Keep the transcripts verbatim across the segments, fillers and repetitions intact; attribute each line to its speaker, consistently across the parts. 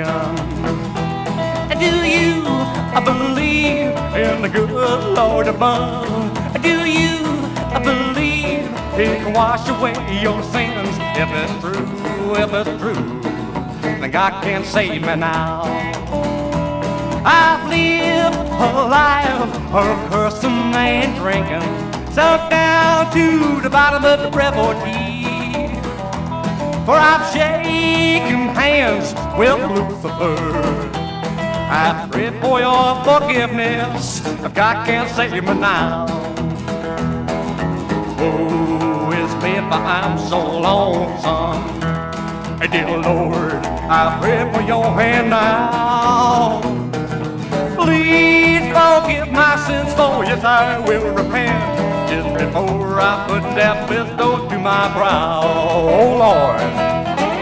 Speaker 1: drinking? Do you believe in the good Lord above? Do you believe He can wash away your sins? If it's true, if it's true, then God can save me now. I've lived a life of cursing and drinking, sunk down to the bottom of the revelry. For I've shaken hands with Lucifer. I pray for your forgiveness, if God can't save me now. Woe is me if I'm so lonesome. Dear Lord, I pray for your hand now. Please forgive my sins, for yes, I will repent, just before I put that pistol to my brow. Oh Lord.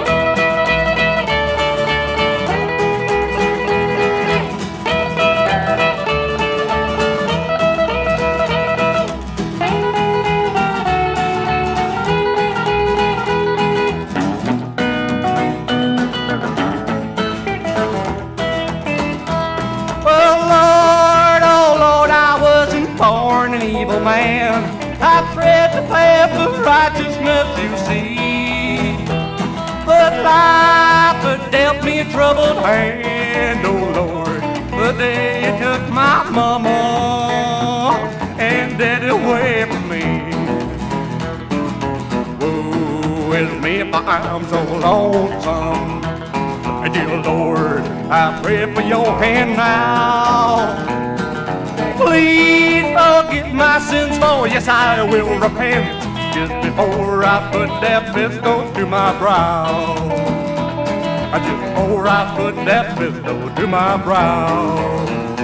Speaker 1: Born an evil man, I tread the path of righteousness, you see. But life had dealt me a troubled hand, oh Lord. But they took my mama and did it away from me. Woe is me if I'm so lonesome. Dear Lord, I pray for your hand now. Please forgive my sins, for yes, I will repent, just before I put that pistol to my brow. Just before I put that pistol to my brow.